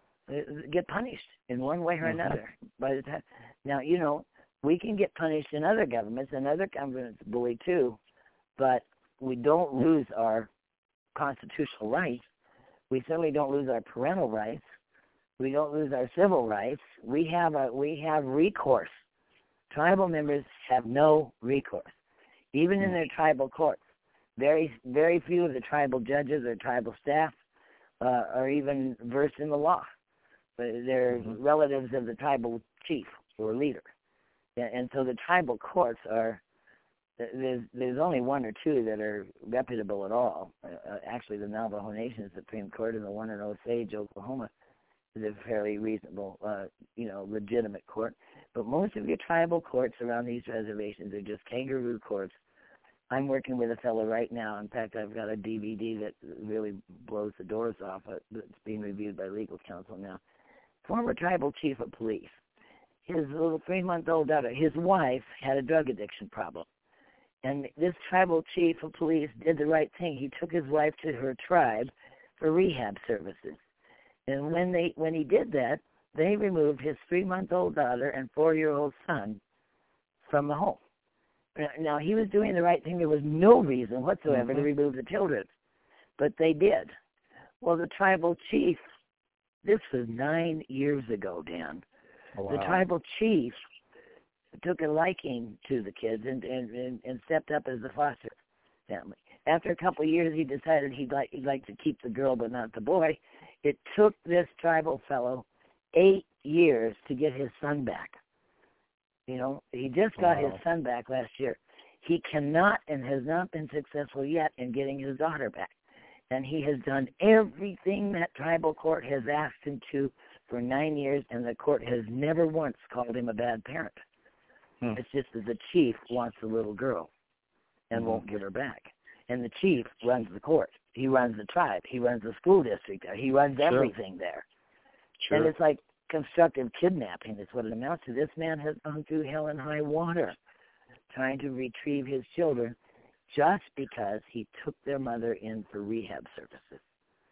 get punished in one way or another. By the time, now, we can get punished in other governments, and other governments bully too, but we don't lose our constitutional rights. We certainly don't lose our parental rights. We don't lose our civil rights. We have recourse. Tribal members have no recourse, even in their tribal courts. Very, very few of the tribal judges or tribal staff are even versed in the law. They're relatives of the tribal chief or leader. And so the tribal courts are, there's only 1 or 2 that are reputable at all. Actually, the Navajo Nation Supreme Court and the one in Osage, Oklahoma, is a fairly reasonable, legitimate court. But most of your tribal courts around these reservations are just kangaroo courts. I'm working with a fellow right now. In fact, I've got a DVD that really blows the doors off. It's being reviewed by legal counsel now. Former tribal chief of police. His little 3-month-old daughter, his wife, had a drug addiction problem. And this tribal chief of police did the right thing. He took his wife to her tribe for rehab services. And when he did that, they removed his 3-month-old daughter and 4-year-old son from the home. Now, he was doing the right thing. There was no reason whatsoever to remove the children, but they did. Well, the tribal chief, this was 9 years ago, Dan. Oh, wow. The tribal chief took a liking to the kids and stepped up as the foster family. After a couple of years, he decided he'd like to keep the girl but not the boy. It took this tribal fellow 8 years to get his son back. He just got his son back last year. He cannot and has not been successful yet in getting his daughter back. And he has done everything that tribal court has asked him to for 9 years, and the court has never once called him a bad parent. It's just that the chief wants the little girl and won't give her back. And the chief runs the court. He runs the tribe. He runs the school district there. He runs everything there. Sure. And it's like constructive kidnapping is what it amounts to. This man has gone through hell and high water trying to retrieve his children just because he took their mother in for rehab services.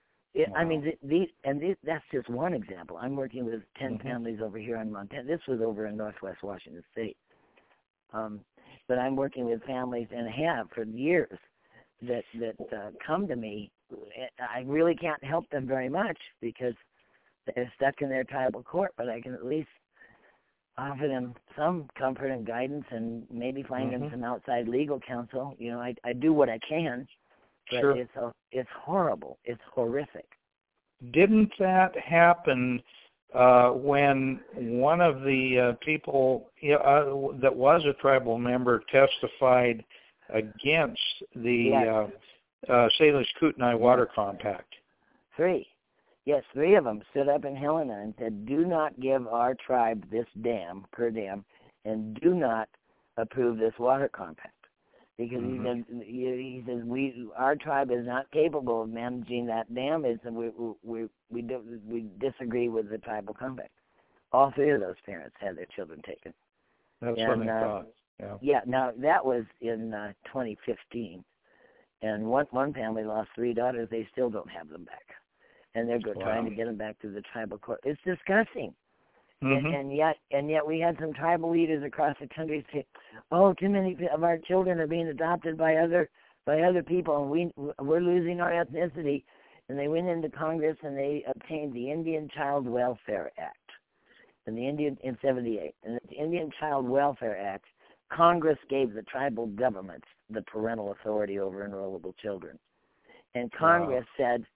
That's just one example. I'm working with 10 families over here in Montana. This was over in northwest Washington State. But I'm working with families and have for years that come to me. I really can't help them very much because they're stuck in their tribal court, but I can at least offer them some comfort and guidance and maybe find them some outside legal counsel. I do what I can, but it's horrible. It's horrific. Didn't that happen when one of the people that was a tribal member testified against the Salish Kootenai Water Compact? 3. Yes, 3 of them stood up in Helena and said, do not give our tribe this dam, per dam, and do not approve this water compact. Because he says, our tribe is not capable of managing that dam, and we disagree with the tribal compact. All 3 of those parents had their children taken. That's what I thought. Yeah, now that was in 2015. And one family lost 3 daughters. They still don't have them back. And they're trying to get them back to the tribal court. It's disgusting. And yet we had some tribal leaders across the country say, "Oh, too many of our children are being adopted by other people, and we're losing our ethnicity." And they went into Congress and they obtained the Indian Child Welfare Act, in 1978. And the Indian Child Welfare Act, Congress gave the tribal governments the parental authority over enrollable children. And Congress said,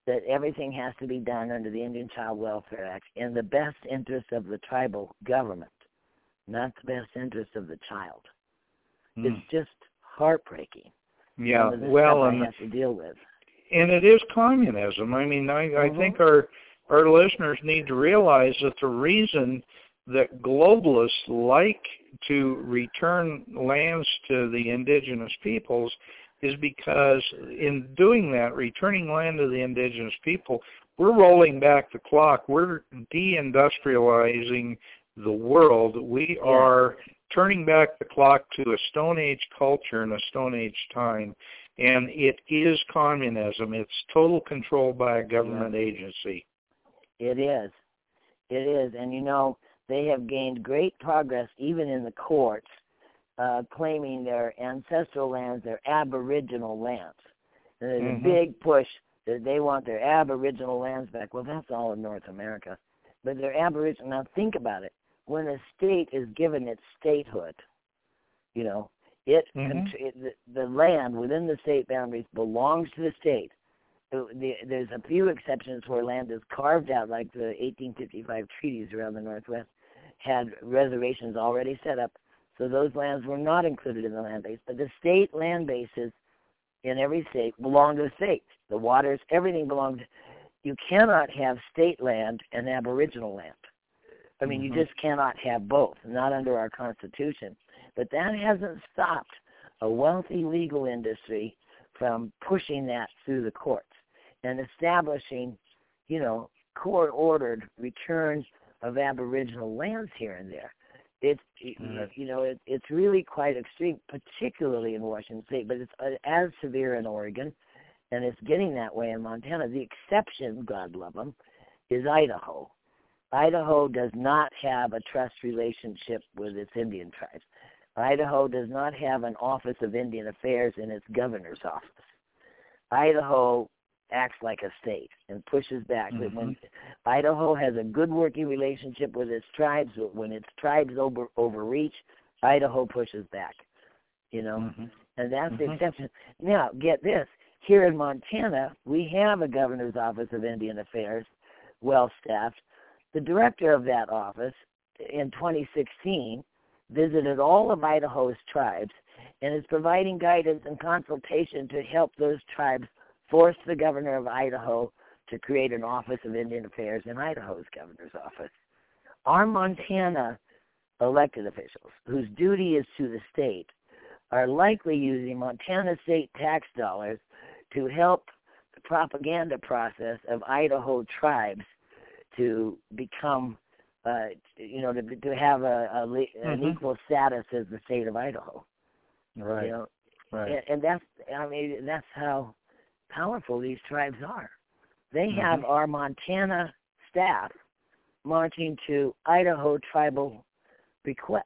that everything has to be done under the Indian Child Welfare Act in the best interest of the tribal government, not the best interest of the child. It's just heartbreaking. Yeah, well, I have to deal with. And it is communism. I mean, I think our listeners need to realize that the reason that globalists like to return lands to the indigenous peoples is because in doing that, returning land to the indigenous people, we're rolling back the clock. We're deindustrializing the world. We are turning back the clock to a Stone Age culture and a Stone Age time. And it is communism. It's total control by a government agency. It is. It is. And, you know, they have gained great progress even in the courts, claiming their ancestral lands, their aboriginal lands. And there's a big push that they want their aboriginal lands back. Well, that's all in North America. But they're aboriginal. Now, think about it. When a state is given its statehood, you know, the land within the state boundaries belongs to the state. There's a few exceptions where land is carved out, like the 1855 treaties around the Northwest had reservations already set up, so those lands were not included in the land base. But the state land bases in every state belong to the state. The waters, everything belongs. You cannot have state land and aboriginal land. I mean, you just cannot have both, not under our Constitution. But that hasn't stopped a wealthy legal industry from pushing that through the courts and establishing, you know, court-ordered returns of aboriginal lands here and there. It's, you know, it's really quite extreme, particularly in Washington State, but it's as severe in Oregon, and it's getting that way in Montana. The exception, God love them, is Idaho. Idaho does not have a trust relationship with its Indian tribes. Idaho does not have an Office of Indian Affairs in its governor's office. Idaho acts like a state and pushes back. When Idaho has a good working relationship with its tribes, when its tribes overreach, Idaho pushes back, you know, and that's the exception. Now, get this. Here in Montana, we have a governor's office of Indian Affairs, well-staffed. The director of that office in 2016 visited all of Idaho's tribes and is providing guidance and consultation to help those tribes force the governor of Idaho to create an Office of Indian Affairs in Idaho's governor's office. Our Montana elected officials, whose duty is to the state, are likely using Montana state tax dollars to help the propaganda process of Idaho tribes to become, you know, to have an equal status as the state of Idaho. Right. You know? Right. And that's, I mean, that's how powerful these tribes are. They have our Montana staff marching to Idaho tribal requests.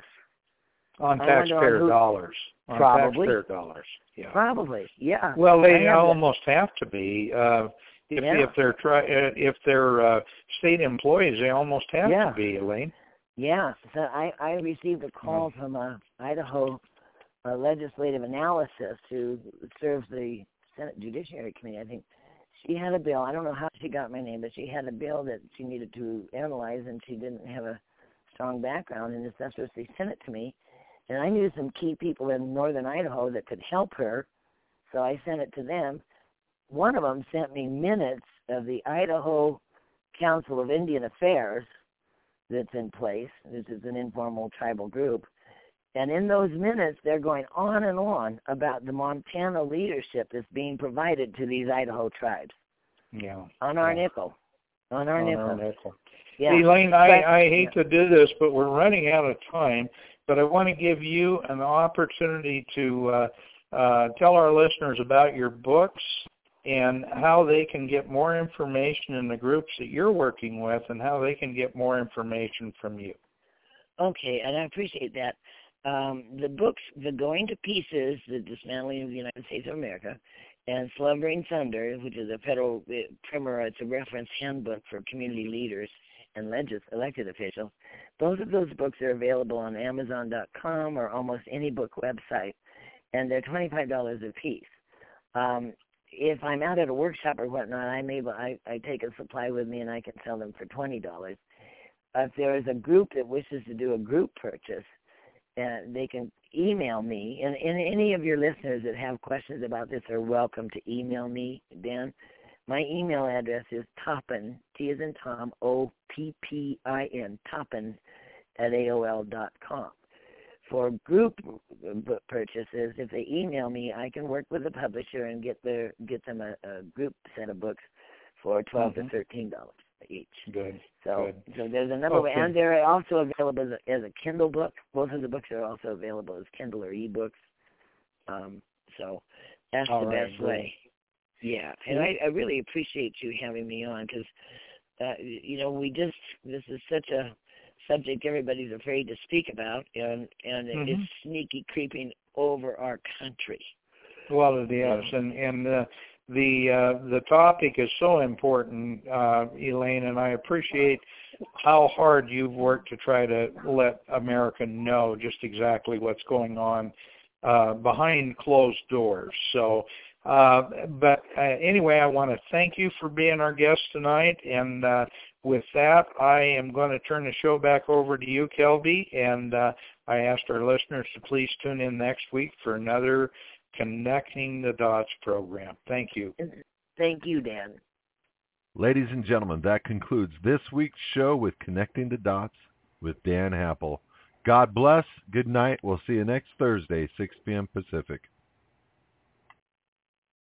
On taxpayer dollars. Probably. On taxpayer dollars. Yeah. Probably, yeah. Well, they almost have to be. If they're state employees, they almost have to be, Elaine. Yeah. So I received a call from Idaho legislative analyst who serves the Senate Judiciary Committee. I think she had a bill. I don't know how she got my name, but she had a bill that she needed to analyze, and she didn't have a strong background in this. That's what they sent it to me. And I knew some key people in northern Idaho that could help her, so I sent it to them. One of them sent me minutes of the Idaho Council of Indian Affairs that's in place. This is an informal tribal group. And in those minutes, they're going on and on about the Montana leadership that's being provided to these Idaho tribes. Yeah. On our nickel. On our nickel. Yeah. Elaine, I hate to do this, but we're running out of time. But I want to give you an opportunity to tell our listeners about your books and how they can get more information in the groups that you're working with and how they can get more information from you. Okay, and I appreciate that. The books, The Going to Pieces, The Dismantling of the United States of America, and Slumbering Thunder, which is a federal primer, it's a reference handbook for community leaders and elected officials. Both of those books are available on Amazon.com or almost any book website, and they're $25 a piece. if I'm out at a workshop or whatnot, I take a supply with me and I can sell them for $20. If there is a group that wishes to do a group purchase, they can email me. And any of your listeners that have questions about this are welcome to email me, Dan. My email address is Toppin, T as in Tom, O-P-P-I-N, Toppin @AOL.com. For group purchases, if they email me, I can work with the publisher and get them a group set of books for $12 to $13 each. Good. So there's a number, and they're also available as a Kindle book. Both of the books are also available as Kindle or ebooks. So that's the best way. Yeah, and I really appreciate you having me on because, this is such a subject everybody's afraid to speak about, and it's sneaky creeping over our country. Well, it is, and the topic is so important, Elaine, and I appreciate how hard you've worked to try to let America know just exactly what's going on behind closed doors. So, anyway, I want to thank you for being our guest tonight, and with that, I am going to turn the show back over to you, Kelby, and I asked our listeners to please tune in next week for another Connecting the Dots program. Thank you. Thank you, Dan. Ladies and gentlemen, that concludes this week's show with Connecting the Dots with Dan Happel. God bless. Good night. We'll see you next Thursday, 6 p.m. Pacific.